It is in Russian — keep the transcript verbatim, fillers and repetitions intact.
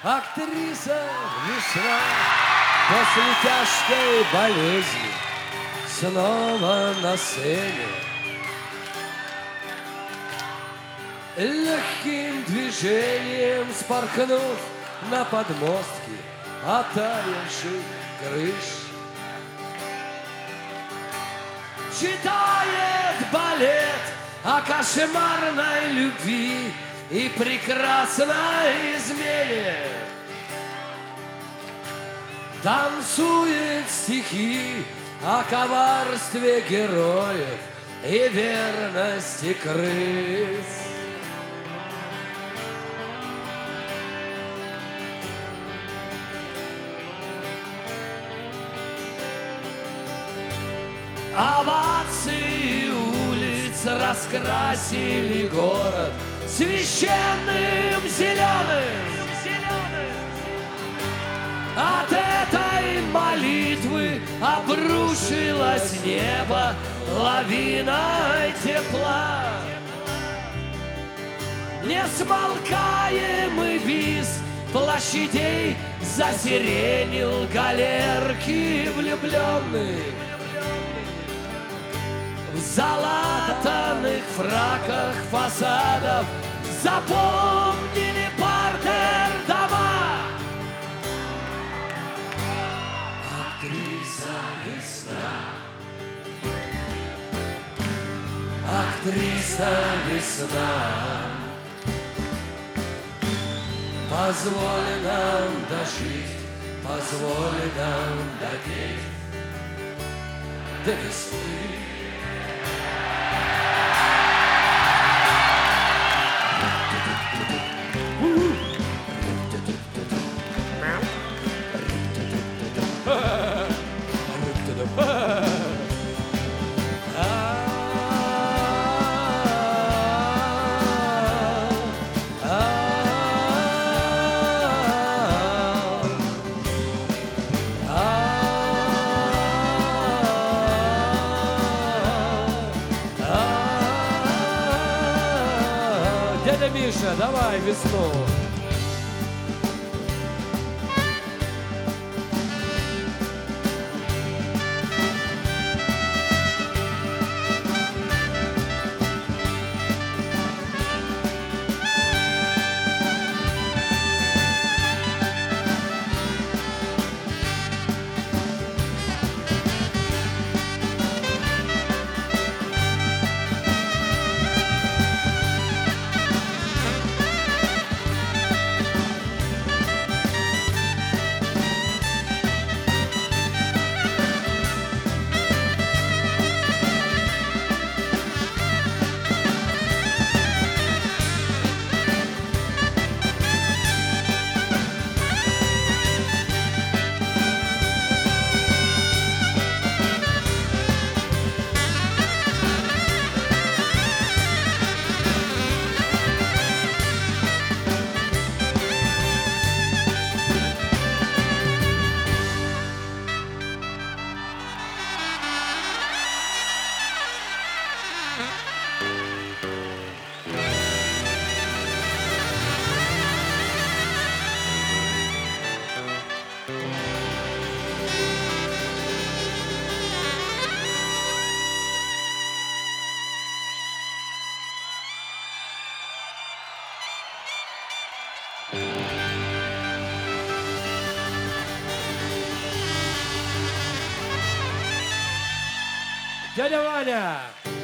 Актриса весна после тяжкой болезни снова на сцене. Легким движением спорхнув на подмостки оттаивших крыш, читает балет о кошмарной любви и прекрасной измене. Танцует стихи о коварстве героев и верности крыс. Овации улиц раскрасили город священным зеленым. От этой молитвы обрушилось небо лавиной тепла. Несмолкаемый виз площадей засиренил галерки влюбленных. В залатанных фраках фасадов запомнили партер дома. Актриса весна, актриса весна, позволь нам дожить, позволь нам допеть до весны. Дядя Миша, давай весну. Дядя Ваня!